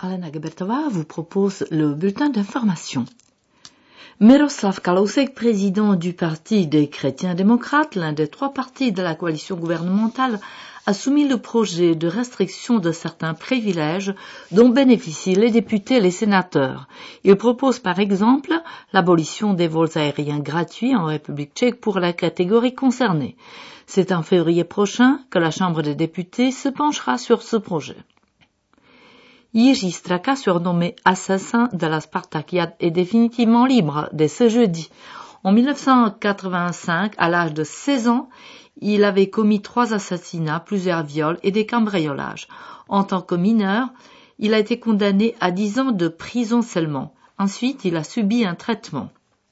Alena Gebertová vous propose le bulletin d'information. Miroslav Kalousek, président du Parti des chrétiens démocrates, l'un des trois partis de la coalition gouvernementale, a soumis le projet de restriction de certains privilèges dont bénéficient les députés et les sénateurs. Il propose par exemple l'abolition des vols aériens gratuits en République tchèque pour la catégorie concernée. C'est en février prochain que la Chambre des députés se penchera sur ce projet. Jiří Straka, surnommé assassin de la Spartakiade, est définitivement libre dès ce jeudi. En 1985, à l'âge de 16 ans, il avait commis 3 assassinats, plusieurs viols et des cambriolages. En tant que mineur, il a été condamné à 10 ans de prison seulement. Ensuite, il a subi un traitement.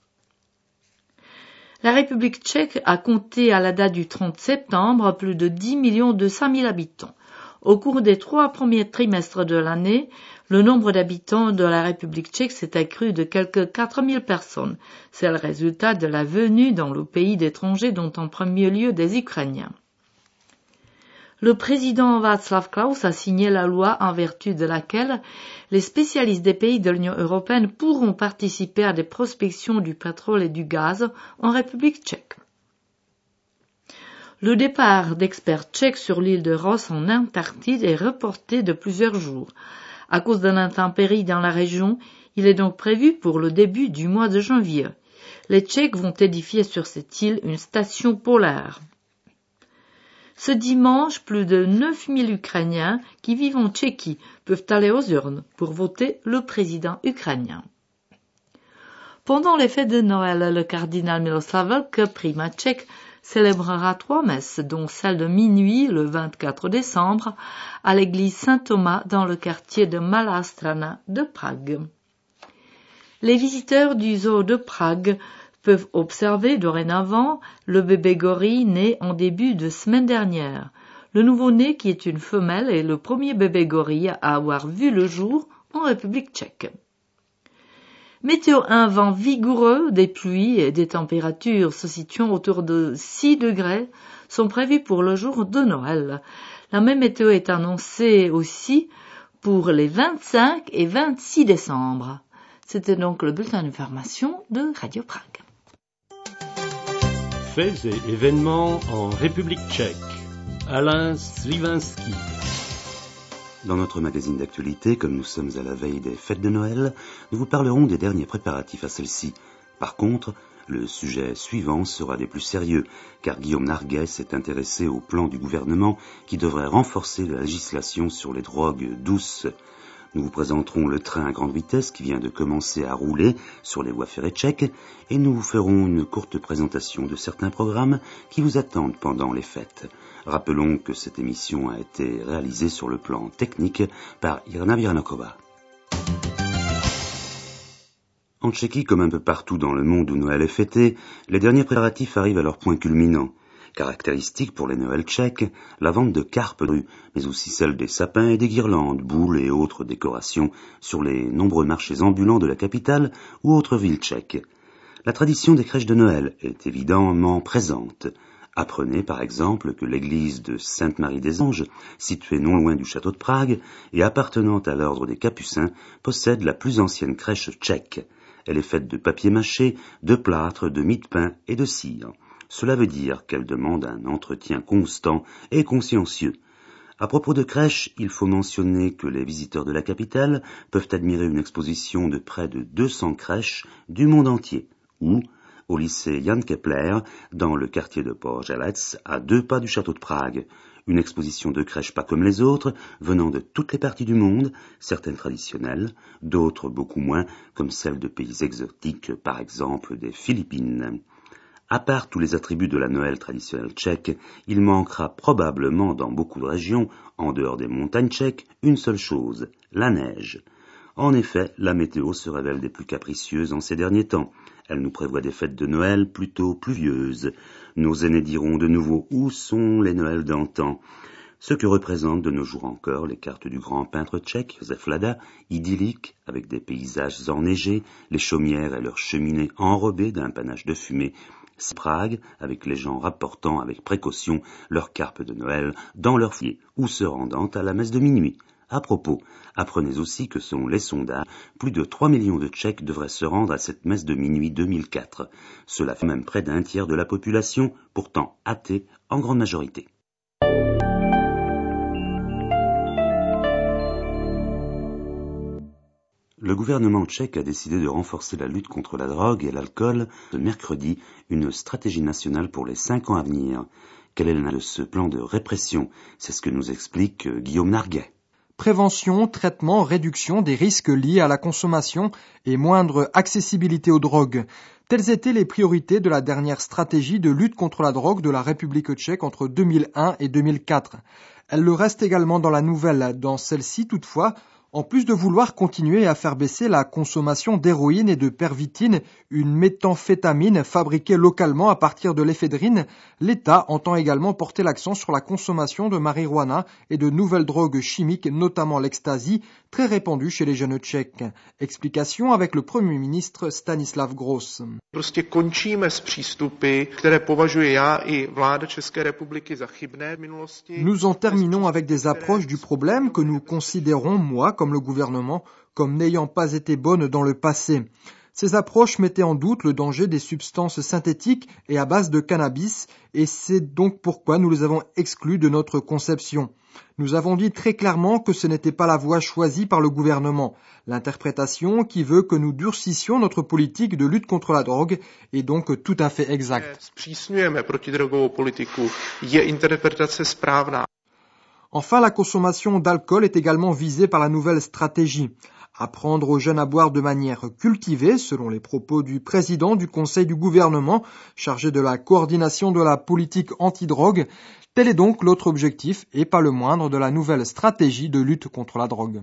La République tchèque a compté à la date du 30 septembre plus de 10 200 000 habitants. Au cours des 3 premiers trimestres de l'année, le nombre d'habitants de la République tchèque s'est accru de quelques 4 000 personnes. C'est le résultat de la venue dans le pays d'étrangers, dont en premier lieu des Ukrainiens. Le président Václav Klaus a signé la loi en vertu de laquelle les spécialistes des pays de l'Union européenne pourront participer à des prospections du pétrole et du gaz en République tchèque. Le départ d'experts tchèques sur l'île de Ross en Antarctique est reporté de plusieurs jours. À cause d'un intempérie dans la région, il est donc prévu pour le début du mois de janvier. Les Tchèques vont édifier sur cette île une station polaire. Ce dimanche, plus de 9 000 Ukrainiens qui vivent en Tchéquie peuvent aller aux urnes pour voter le président ukrainien. Pendant les fêtes de Noël, le cardinal Miloslav Velk, primat tchèque, célébrera 3 messes, dont celle de minuit le 24 décembre à l'église Saint-Thomas dans le quartier de Malá Strana de Prague. Les visiteurs du zoo de Prague peuvent observer dorénavant le bébé gorille né en début de semaine dernière. Le nouveau-né, qui est une femelle, est le premier bébé gorille à avoir vu le jour en République tchèque. Météo, un vent vigoureux, des pluies et des températures se situant autour de 6 degrés sont prévus pour le jour de Noël. La même météo est annoncée aussi pour les 25 et 26 décembre. C'était donc le bulletin d'information de Radio Prague. Faits et événements en République tchèque. Alain Slivinski. Dans notre magazine d'actualité, comme nous sommes à la veille des fêtes de Noël, nous vous parlerons des derniers préparatifs à celles-ci. Par contre, le sujet suivant sera des plus sérieux, car Guillaume Narguet s'est intéressé au plan du gouvernement qui devrait renforcer la législation sur les drogues douces. Nous vous présenterons le train à grande vitesse qui vient de commencer à rouler sur les voies ferrées tchèques et nous vous ferons une courte présentation de certains programmes qui vous attendent pendant les fêtes. Rappelons que cette émission a été réalisée sur le plan technique par Irina Viranokova. En Tchéquie, comme un peu partout dans le monde où Noël est fêté, les derniers préparatifs arrivent à leur point culminant. Caractéristique pour les Noëls tchèques, la vente de carpes de rue, mais aussi celle des sapins et des guirlandes, boules et autres décorations sur les nombreux marchés ambulants de la capitale ou autres villes tchèques. La tradition des crèches de Noël est évidemment présente. Apprenez par exemple que l'église de Sainte-Marie-des-Anges, située non loin du château de Prague et appartenant à l'ordre des Capucins, possède la plus ancienne crèche tchèque. Elle est faite de papier mâché, de plâtre, de mie de pain et de cire. Cela veut dire qu'elle demande un entretien constant et consciencieux. À propos de crèches, il faut mentionner que les visiteurs de la capitale peuvent admirer une exposition de près de 200 crèches du monde entier, ou au lycée Jan Kepler, dans le quartier de Pořelec, à 2 pas du château de Prague. Une exposition de crèches pas comme les autres, venant de toutes les parties du monde, certaines traditionnelles, d'autres beaucoup moins, comme celles de pays exotiques, par exemple des Philippines. À part tous les attributs de la Noël traditionnelle tchèque, il manquera probablement dans beaucoup de régions, en dehors des montagnes tchèques, une seule chose, la neige. En effet, la météo se révèle des plus capricieuses en ces derniers temps. Elle nous prévoit des fêtes de Noël plutôt pluvieuses. Nos aînés diront de nouveau où sont les Noëls d'antan. Ce que représentent de nos jours encore les cartes du grand peintre tchèque Josef Lada, idylliques, avec des paysages enneigés, les chaumières et leurs cheminées enrobées d'un panache de fumée. C'est Prague, avec les gens rapportant avec précaution leurs carpes de Noël dans leur foyer ou se rendant à la messe de minuit. À propos, apprenez aussi que selon les sondages, plus de 3 millions de Tchèques devraient se rendre à cette messe de minuit 2004. Cela fait même près d'un tiers de la population, pourtant athée en grande majorité. Le gouvernement tchèque a décidé de renforcer la lutte contre la drogue et l'alcool. Ce mercredi, une stratégie nationale pour les 5 ans à venir. Quel est le de ce plan de répression? C'est ce que nous explique Guillaume Narguet. Prévention, traitement, réduction des risques liés à la consommation et moindre accessibilité aux drogues. Telles étaient les priorités de la dernière stratégie de lutte contre la drogue de la République tchèque entre 2001 et 2004. Elle le reste également dans la nouvelle. Dans celle-ci, toutefois, en plus de vouloir continuer à faire baisser la consommation d'héroïne et de pervitine, une méthamphétamine fabriquée localement à partir de l'éphédrine, l'État entend également porter l'accent sur la consommation de marijuana et de nouvelles drogues chimiques, notamment l'ecstasy, très répandue chez les jeunes Tchèques. Explication avec le Premier ministre Stanislav Gross. Prostě končíme s přístupy, které považuji já i vláda České republiky za chybné v minulosti. Nous en terminons avec des approches du problème que nous considérons, moi, comme le gouvernement, comme n'ayant pas été bonnes dans le passé. Ces approches mettaient en doute le danger des substances synthétiques et à base de cannabis, et c'est donc pourquoi nous les avons exclues de notre conception. Nous avons dit très clairement que ce n'était pas la voie choisie par le gouvernement. L'interprétation qui veut que nous durcissions notre politique de lutte contre la drogue est donc tout à fait exacte. Zpřísňujeme protidrogovou politiku, je interpretace správná. Enfin, la consommation d'alcool est également visée par la nouvelle stratégie. Apprendre aux jeunes à boire de manière cultivée, selon les propos du président du Conseil du gouvernement, chargé de la coordination de la politique antidrogue. Tel est donc l'autre objectif, et pas le moindre, de la nouvelle stratégie de lutte contre la drogue.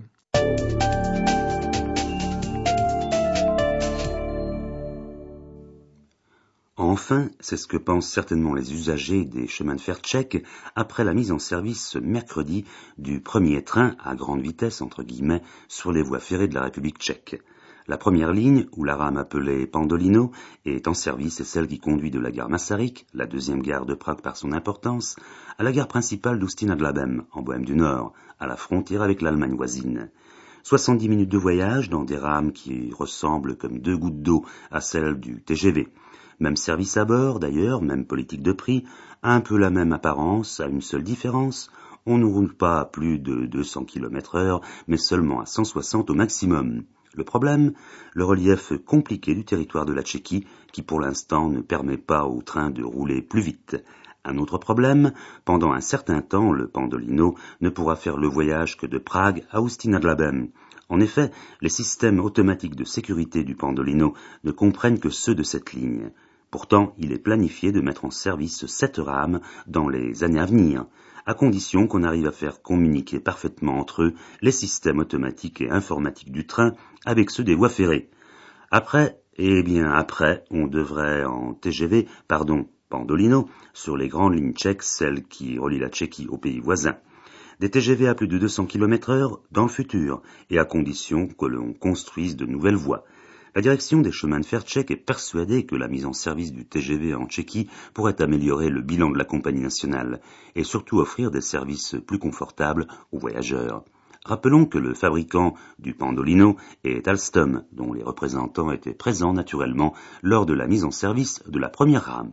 Enfin, c'est ce que pensent certainement les usagers des chemins de fer tchèques après la mise en service ce mercredi du premier train à grande vitesse, entre guillemets, sur les voies ferrées de la République tchèque. La première ligne, ou la rame appelée Pendolino, est en service et celle qui conduit de la gare Masaryk, la deuxième gare de Prague par son importance, à la gare principale d'Ústí nad Labem, en Bohême du Nord, à la frontière avec l'Allemagne voisine. 70 minutes de voyage dans des rames qui ressemblent comme deux gouttes d'eau à celles du TGV. Même service à bord, d'ailleurs, même politique de prix, un peu la même apparence, à une seule différence. On ne roule pas à plus de 200 km/h, mais seulement à 160 au maximum. Le problème, le relief compliqué du territoire de la Tchéquie, qui pour l'instant ne permet pas au train de rouler plus vite. Un autre problème, pendant un certain temps, le Pendolino ne pourra faire le voyage que de Prague à Ústí nad Labem. En effet, les systèmes automatiques de sécurité du Pendolino ne comprennent que ceux de cette ligne. Pourtant, il est planifié de mettre en service 7 rames dans les années à venir, à condition qu'on arrive à faire communiquer parfaitement entre eux les systèmes automatiques et informatiques du train avec ceux des voies ferrées. Après, on devrait en TGV, Pendolino, sur les grandes lignes tchèques, celles qui relient la Tchéquie aux pays voisins. Des TGV à plus de 200 km/h dans le futur, et à condition que l'on construise de nouvelles voies. La direction des chemins de fer tchèques est persuadée que la mise en service du TGV en Tchéquie pourrait améliorer le bilan de la compagnie nationale, et surtout offrir des services plus confortables aux voyageurs. Rappelons que le fabricant du Pendolino est Alstom, dont les représentants étaient présents naturellement lors de la mise en service de la première rame.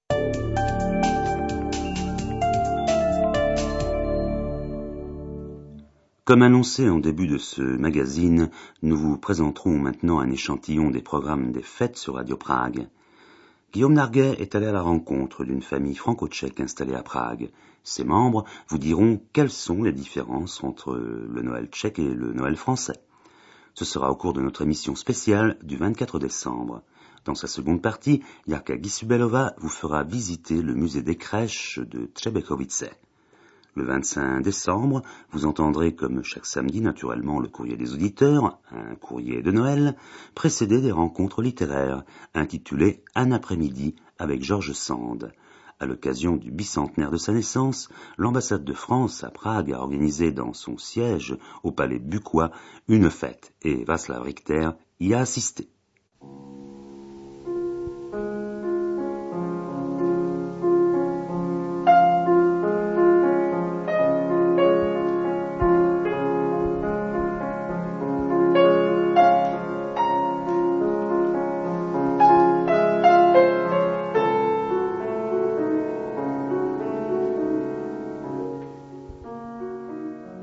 Comme annoncé en début de ce magazine, nous vous présenterons maintenant un échantillon des programmes des fêtes sur Radio Prague. Guillaume Narguet est allé à la rencontre d'une famille franco-tchèque installée à Prague. Ses membres vous diront quelles sont les différences entre le Noël tchèque et le Noël français. Ce sera au cours de notre émission spéciale du 24 décembre. Dans sa seconde partie, Jarka Gisubelova vous fera visiter le musée des crèches de Třebešovice. Le 25 décembre, vous entendrez comme chaque samedi naturellement le courrier des auditeurs, un courrier de Noël, précédé des rencontres littéraires, intitulées Un après-midi avec Georges Sand. À l'occasion du bicentenaire de sa naissance, l'ambassade de France à Prague a organisé dans son siège au palais Bucquois une fête et Václav Richter y a assisté.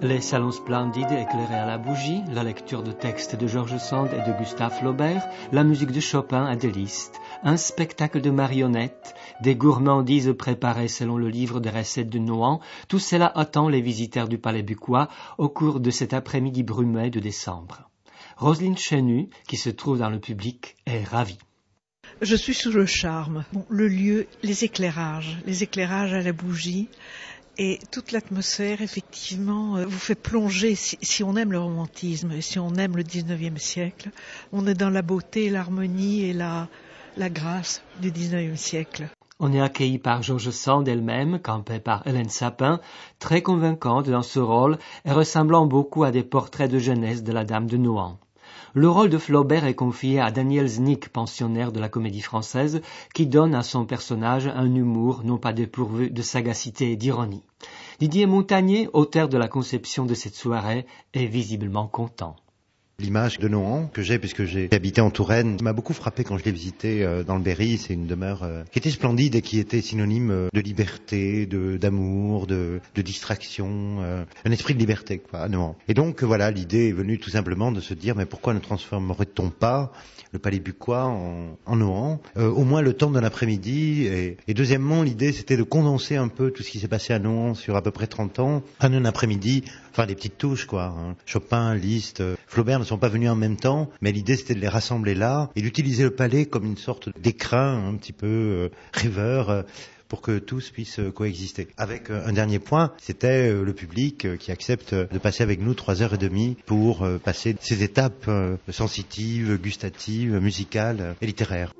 Les salons splendides éclairés à la bougie, la lecture de textes de George Sand et de Gustave Flaubert, la musique de Chopin à des listes, un spectacle de marionnettes, des gourmandises préparées selon le livre des recettes de Nohant, tout cela attend les visiteurs du Palais Bucquois au cours de cet après-midi brumeux de décembre. Roselyne Chenu, qui se trouve dans le public, est ravie. Je suis sous le charme. Le lieu, les éclairages à la bougie et toute l'atmosphère, effectivement, vous fait plonger. Si on aime le romantisme et si on aime le 19e siècle, on est dans la beauté, l'harmonie et la grâce du 19e siècle. On est accueilli par George Sand elle-même, campée par Hélène Sapin, très convaincante dans ce rôle et ressemblant beaucoup à des portraits de jeunesse de la Dame de Nohant. Le rôle de Flaubert est confié à Daniel Znick, pensionnaire de la Comédie Française, qui donne à son personnage un humour non pas dépourvu de sagacité et d'ironie. Didier Montagnier, auteur de la conception de cette soirée, est visiblement content. L'image de Nohant que j'ai, puisque j'ai habité en Touraine, m'a beaucoup frappé quand je l'ai visité dans le Berry. C'est une demeure qui était splendide et qui était synonyme de liberté, d'amour, de distraction, un esprit de liberté, quoi, à Nohant. Et donc voilà, l'idée est venue tout simplement de se dire, mais pourquoi ne transformerait-on pas le Palais Bucquois en Nohant, au moins le temps de l'après-midi. Et deuxièmement, l'idée c'était de condenser un peu tout ce qui s'est passé à Nohant sur à peu près 30 ans, en un après-midi, enfin des petites touches quoi. Chopin, Liszt, Flaubert ne sont pas venus en même temps, mais l'idée c'était de les rassembler là et d'utiliser le palais comme une sorte d'écrin un petit peu rêveur pour que tous puissent coexister. Avec un dernier point, c'était le public qui accepte de passer avec nous 3h30 pour passer ces étapes sensitives, gustatives, musicales et littéraires.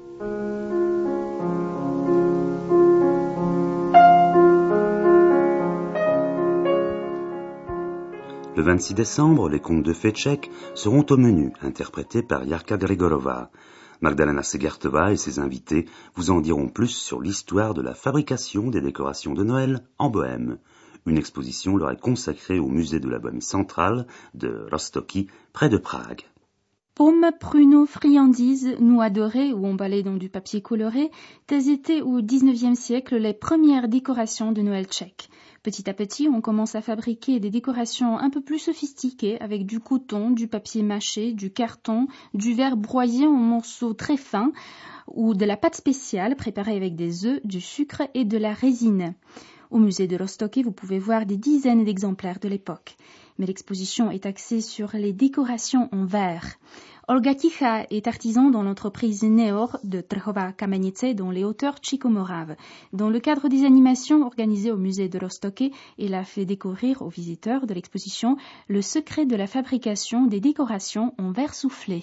Le 26 décembre, les contes de fées tchèques seront au menu, interprétés par Jarka Grigorova. Magdalena Segertova et ses invités vous en diront plus sur l'histoire de la fabrication des décorations de Noël en Bohême. Une exposition leur est consacrée au musée de la Bohême centrale de Roztoky, près de Prague. Pommes, pruneaux, friandises, noix dorées ou emballées dans du papier coloré, telles étaient au XIXe siècle les premières décorations de Noël tchèque. Petit à petit, on commence à fabriquer des décorations un peu plus sophistiquées avec du coton, du papier mâché, du carton, du verre broyé en morceaux très fins ou de la pâte spéciale préparée avec des œufs, du sucre et de la résine. Au musée de Roztoky, vous pouvez voir des dizaines d'exemplaires de l'époque. Mais l'exposition est axée sur les décorations en verre. Olga Ticha est artisan dans l'entreprise Neor de Trhová Kamenice dans les hauteurs Tchiko-Morave. Dans le cadre des animations organisées au musée de Roztoky, il a fait découvrir aux visiteurs de l'exposition le secret de la fabrication des décorations en verre soufflé.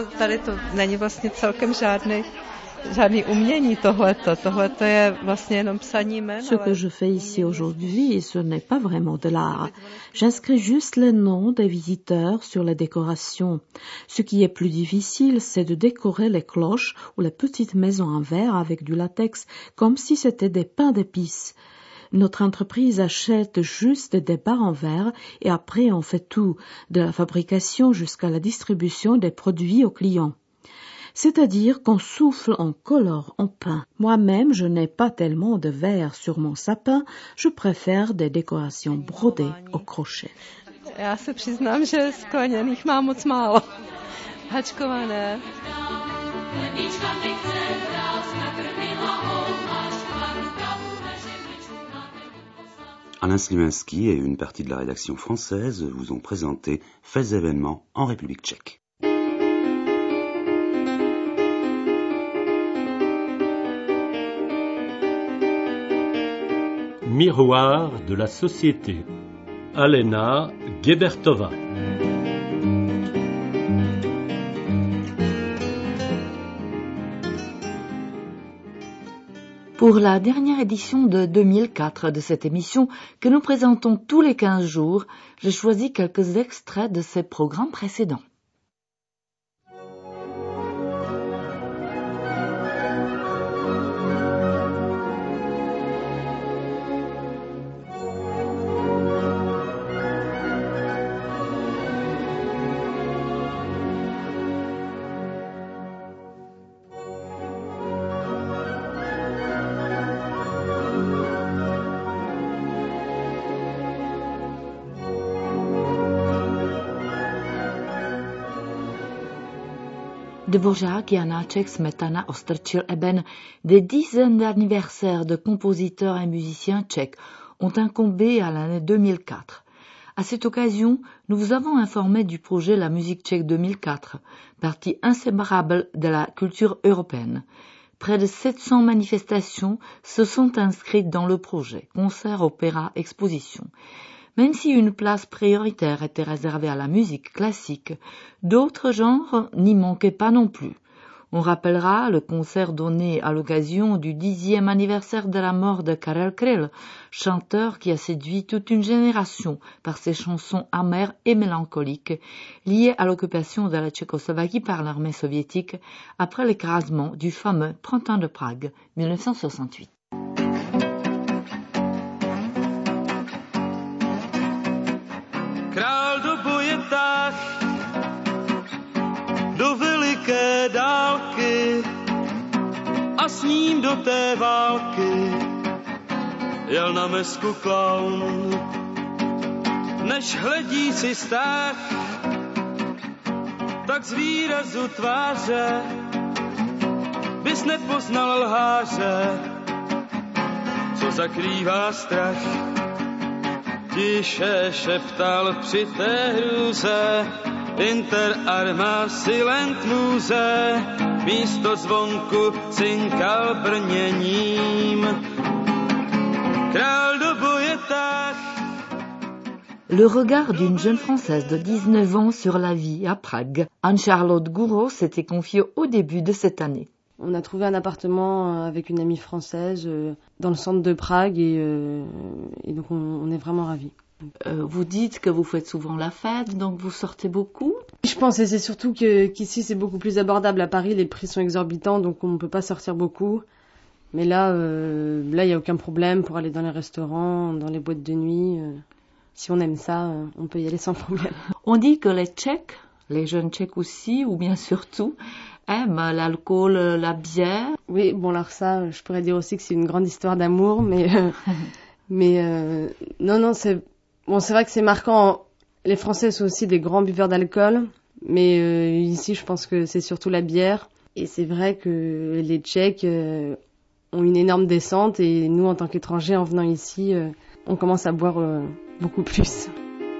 Ce que je fais ici aujourd'hui, ce n'est pas vraiment de l'art. J'inscris juste les noms des visiteurs sur les décorations. Ce qui est plus difficile, c'est de décorer les cloches ou les petites maisons en verre avec du latex, comme si c'était des pains d'épices. Notre entreprise achète juste des barres en verre et après on fait tout, de la fabrication jusqu'à la distribution des produits aux clients. C'est-à-dire qu'on souffle, on colore, on peint. Moi-même, je n'ai pas tellement de verre sur mon sapin, je préfère des décorations brodées au crochet. Já se přiznám, že skleněných mám moc málo. Hačkované. Alain Sliminski et une partie de la rédaction française vous ont présenté Faits et événements en République tchèque. Miroir de la société. Alena Gebertova. Pour la dernière édition de 2004 de cette émission, que nous présentons tous les 15 jours, j'ai choisi quelques extraits de ces programmes précédents. Dvořák, Janáček, Smetana, Ostrčil, Eben, des dizaines d'anniversaires de compositeurs et musiciens tchèques ont incombé à l'année 2004. À cette occasion, nous vous avons informé du projet La musique tchèque 2004, partie inséparable de la culture européenne. Près de 700 manifestations se sont inscrites dans le projet, concerts, opéras, expositions. Même si une place prioritaire était réservée à la musique classique, d'autres genres n'y manquaient pas non plus. On rappellera le concert donné à l'occasion du 10e anniversaire de la mort de Karel Kryl, chanteur qui a séduit toute une génération par ses chansons amères et mélancoliques liées à l'occupation de la Tchécoslovaquie par l'armée soviétique après l'écrasement du fameux Printemps de Prague 1968. Král do boje táh, do veliké dálky a s ním do té války jel na mesku klaun. Než hledí si stáh, tak z výrazu tváře bys nepoznal lháře, co zakrývá strach. Tiše šeptal při té hrůze, inter arma silent muze, místo zvonku cinkal brněním. Král do boje táh. Le regard d'une jeune Française de 19 ans sur la vie à Prague, Anne-Charlotte Gouraud s'était confiée au début de cette année. On a trouvé un appartement avec une amie française dans le centre de Prague et donc on est vraiment ravis. Vous dites que vous faites souvent la fête, donc vous sortez beaucoup? Je pense, et c'est surtout qu'ici c'est beaucoup plus abordable. À Paris, les prix sont exorbitants, donc on ne peut pas sortir beaucoup. Mais là, il n'y a aucun problème pour aller dans les restaurants, dans les boîtes de nuit. Si on aime ça, on peut y aller sans problème. On dit que les Tchèques, les jeunes Tchèques aussi, ou bien surtout, aiment l'alcool, la bière. Oui, bon alors ça, je pourrais dire aussi que c'est une grande histoire d'amour, mais non, c'est vrai que c'est marquant. Les Français sont aussi des grands buveurs d'alcool, mais ici, je pense que c'est surtout la bière. Et c'est vrai que les Tchèques ont une énorme descente, et nous, en tant qu'étrangers, en venant ici, on commence à boire beaucoup plus.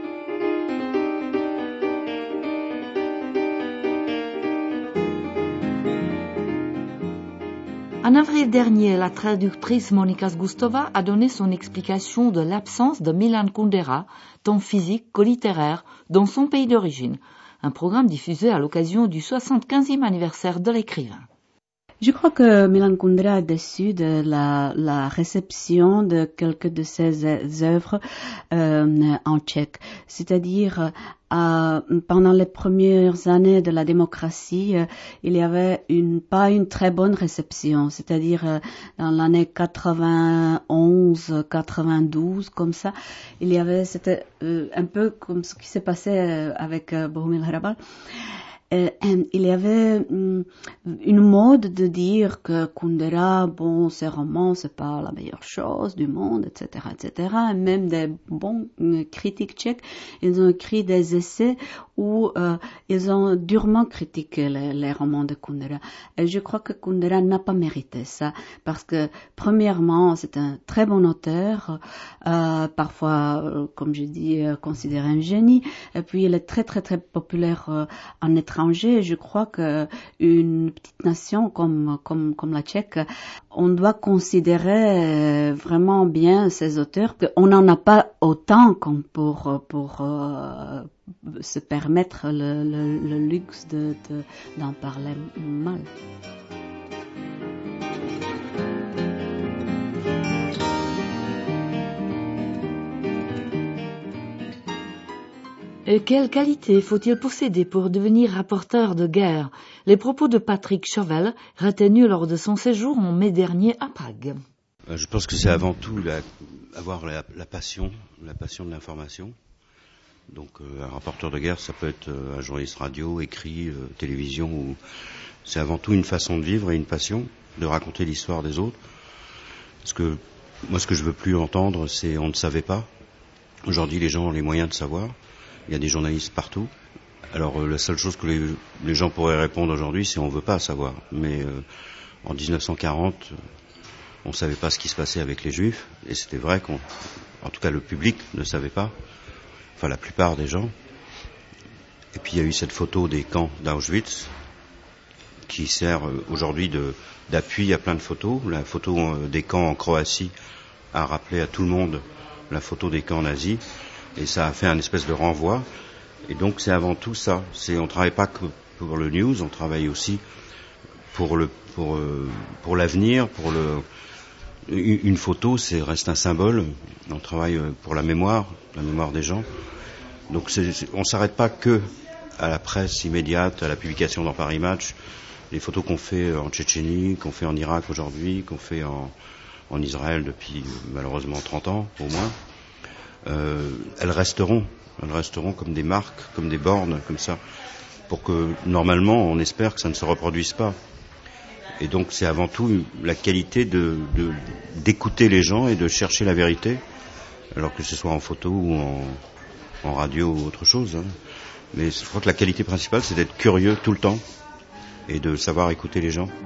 En avril dernier, la traductrice Monika Zgustova a donné son explication de l'absence de Milan Kundera, tant physique que littéraire, dans son pays d'origine. Un programme diffusé à l'occasion du 75e anniversaire de l'écrivain. Je crois que Milan Kundera est déçu de la réception de quelques de ses œuvres en tchèque. C'est-à-dire, pendant les premières années de la démocratie, il y avait pas une très bonne réception. C'est-à-dire, dans l'année 91, 92, comme ça, c'était un peu comme ce qui s'est passé avec Bohumil Hrabal. Il y avait une mode de dire que Kundera, ses romans, c'est pas la meilleure chose du monde, etc., etc. Et même des bons critiques tchèques, ils ont écrit des essais où ils ont durement critiqué les romans de Kundera. Et je crois que Kundera n'a pas mérité ça, parce que premièrement, c'est un très bon auteur, parfois, comme je dis, considéré un génie, et puis il est très très très populaire en étranger. Je crois que une petite nation comme la Tchèque, on doit considérer vraiment bien ces auteurs. On n'en a pas autant comme pour se permettre le luxe d'en parler mal. Et quelle qualité faut-il posséder pour devenir rapporteur de guerre? Les propos de Patrick Chauvel, retenus lors de son séjour en mai dernier à Prague. Je pense que c'est avant tout avoir la passion de l'information. Donc un rapporteur de guerre, ça peut être un journaliste radio, écrit, télévision. C'est avant tout une façon de vivre et une passion de raconter l'histoire des autres. Parce que moi, ce que je veux plus entendre, c'est on ne savait pas. Aujourd'hui, les gens ont les moyens de savoir. Il y a des journalistes partout. Alors la seule chose que les gens pourraient répondre aujourd'hui, c'est on veut pas savoir. Mais en 1940, on savait pas ce qui se passait avec les Juifs, et c'était vrai en tout cas le public ne savait pas, enfin la plupart des gens. Et puis il y a eu cette photo des camps d'Auschwitz, qui sert aujourd'hui d'appui à plein de photos. La photo des camps en Croatie a rappelé à tout le monde la photo des camps nazis, et ça a fait un espèce de renvoi. Et donc c'est avant tout ça. On travaille pas que pour le news, on travaille aussi pour l'avenir, une photo, reste un symbole. On travaille pour la mémoire des gens. Donc on s'arrête pas que à la presse immédiate, à la publication dans Paris Match. Les photos qu'on fait en Tchétchénie, qu'on fait en Irak aujourd'hui, qu'on fait en Israël depuis malheureusement 30 ans au moins, elles resteront comme des marques, comme des bornes, comme ça, pour que normalement on espère que ça ne se reproduise pas. Et donc c'est avant tout la qualité d'écouter les gens et de chercher la vérité, alors que ce soit en photo ou en radio ou autre chose. Hein. Mais je crois que la qualité principale, c'est d'être curieux tout le temps et de savoir écouter les gens.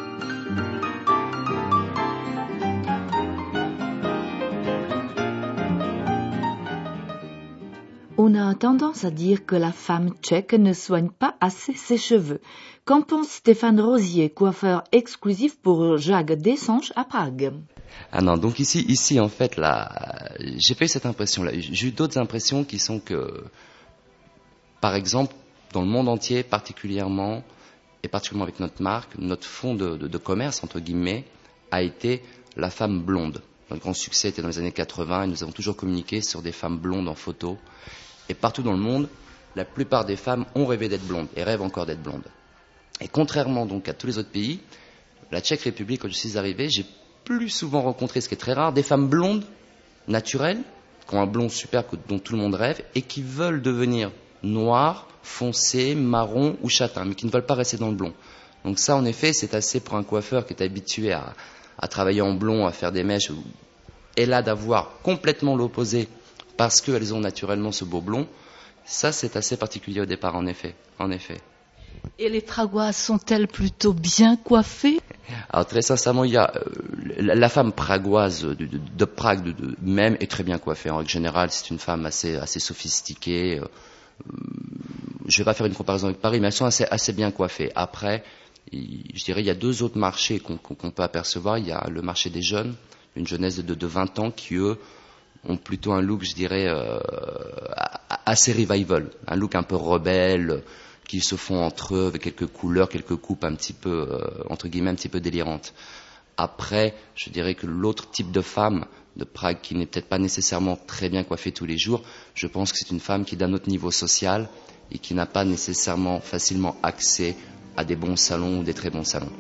On a tendance à dire que la femme tchèque ne soigne pas assez ses cheveux. Qu'en pense Stéphane Rosier, coiffeur exclusif pour Jacques Dessange à Prague? Ah non, donc ici en fait, là, j'ai pas eu cette impression-là. J'ai eu d'autres impressions qui sont que, par exemple, dans le monde entier, particulièrement avec notre marque, notre fonds de commerce, entre guillemets, a été la femme blonde. Notre grand succès était dans les années 80 et nous avons toujours communiqué sur des femmes blondes en photo. Et partout dans le monde, la plupart des femmes ont rêvé d'être blondes et rêvent encore d'être blondes. Et contrairement donc à tous les autres pays, la Tchèque République, quand je suis arrivé, j'ai plus souvent rencontré, ce qui est très rare, des femmes blondes, naturelles, qui ont un blond superbe dont tout le monde rêve, et qui veulent devenir noires, foncées, marron ou châtain, mais qui ne veulent pas rester dans le blond. Donc ça, en effet, c'est assez pour un coiffeur qui est habitué à travailler en blond, à faire des mèches, et là d'avoir complètement l'opposé, parce qu'elles ont naturellement ce beau blond, ça c'est assez particulier au départ, en effet. Et les Pragoises sont-elles plutôt bien coiffées? Alors très sincèrement, il y a la femme pragoise de Prague même est très bien coiffée. En règle générale, c'est une femme assez sophistiquée. Je vais pas faire une comparaison avec Paris, mais elles sont assez bien coiffées. Après, je dirais, il y a deux autres marchés qu'on peut apercevoir. Il y a le marché des jeunes, une jeunesse de 20 ans qui, eux, ont plutôt un look, je dirais, assez revival, un look un peu rebelle, qui se font entre eux avec quelques couleurs, quelques coupes un petit peu, entre guillemets, un petit peu délirantes. Après, je dirais que l'autre type de femme de Prague, qui n'est peut-être pas nécessairement très bien coiffée tous les jours, je pense que c'est une femme qui est d'un autre niveau social et qui n'a pas nécessairement facilement accès à des bons salons ou des très bons salons.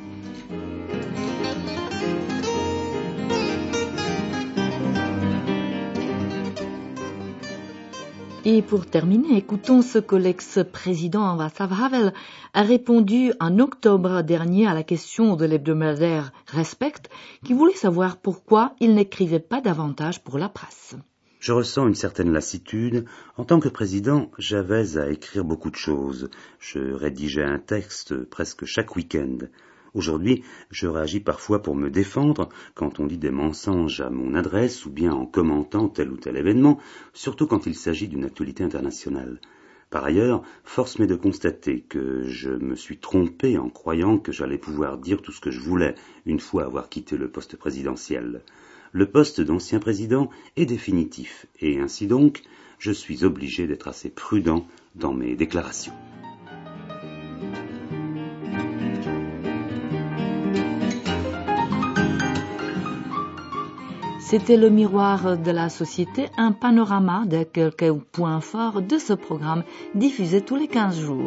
Et pour terminer, écoutons ce que l'ex-président Václav Havel a répondu en octobre dernier à la question de l'hebdomadaire Respect, qui voulait savoir pourquoi il n'écrivait pas davantage pour la presse. Je ressens une certaine lassitude. En tant que président, j'avais à écrire beaucoup de choses. Je rédigeais un texte presque chaque week-end. Aujourd'hui, je réagis parfois pour me défendre quand on dit des mensonges à mon adresse ou bien en commentant tel ou tel événement, surtout quand il s'agit d'une actualité internationale. Par ailleurs, force m'est de constater que je me suis trompé en croyant que j'allais pouvoir dire tout ce que je voulais une fois avoir quitté le poste présidentiel. Le poste d'ancien président est définitif et ainsi donc, je suis obligé d'être assez prudent dans mes déclarations. C'était le miroir de la société, un panorama de quelques points forts de ce programme diffusé tous les 15 jours.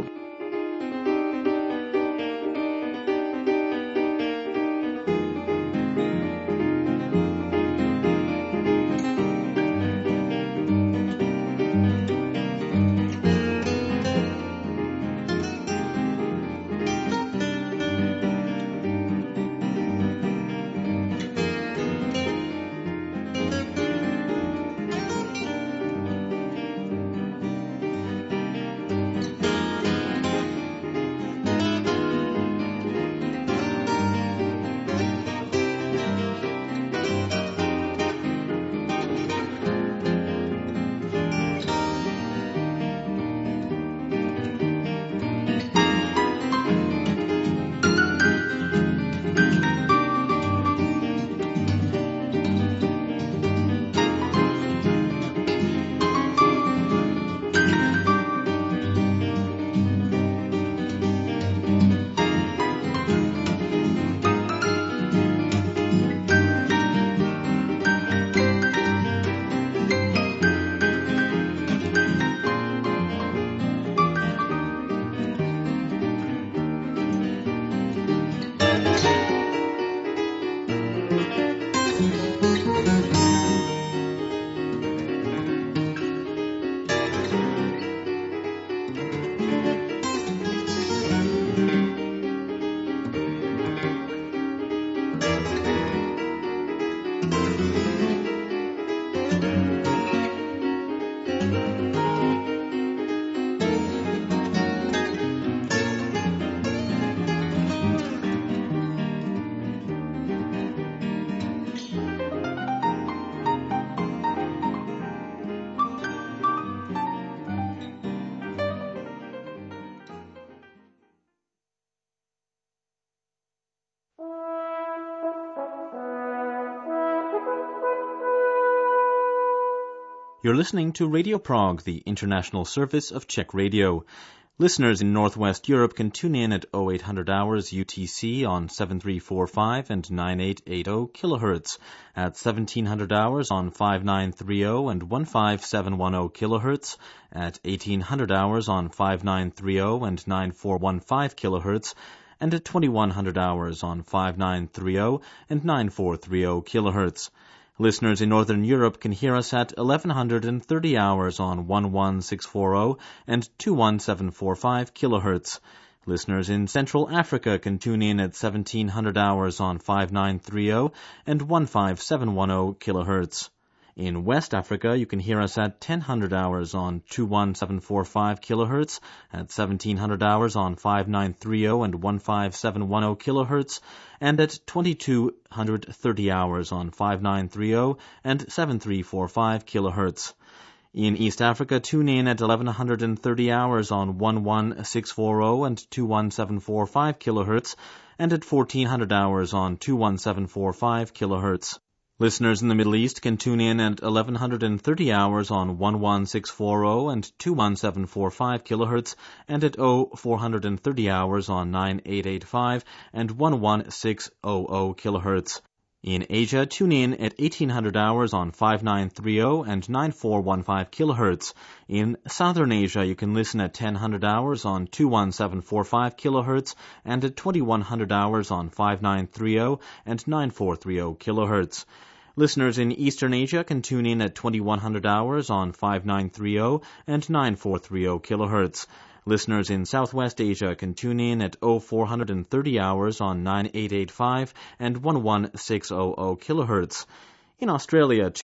You're listening to Radio Prague, the international service of Czech Radio. Listeners in Northwest Europe can tune in at 0800 hours UTC on 7345 and 9880 kilohertz, at 1700 hours on 5930 and 15710 kilohertz, at 1800 hours on 5930 and 9415 kilohertz, and at 2100 hours on 5930 and 9430 kilohertz. Listeners in Northern Europe can hear us at 1130 hours on 11640 and 21745 kilohertz. Listeners in Central Africa can tune in at 1700 hours on 5930 and 15710 kilohertz. In West Africa, you can hear us at 1000 hours on 21745 kilohertz, at 1700 hours on 5930 and 15710 kilohertz, and at 2230 hours on 5930 and 7345 kilohertz. In East Africa, tune in at 1130 hours on 11640 and 21745 kilohertz, and at 1400 hours on 21745 kilohertz. Listeners in the Middle East can tune in at 1130 hours on 11640 and 21745 kilohertz, and at 0430 hours on 9885 and 11600 kilohertz. In Asia, tune in at 1800 hours on 5930 and 9415 kilohertz. In Southern Asia, you can listen at 1000 hours on 21745 kilohertz, and at 2100 hours on 5930 and 9430 kilohertz. Listeners in Eastern Asia can tune in at 2100 hours on 5930 and 9430 kilohertz. Listeners in Southwest Asia can tune in at 0430 hours on 9885 and 11600 kilohertz. In Australia,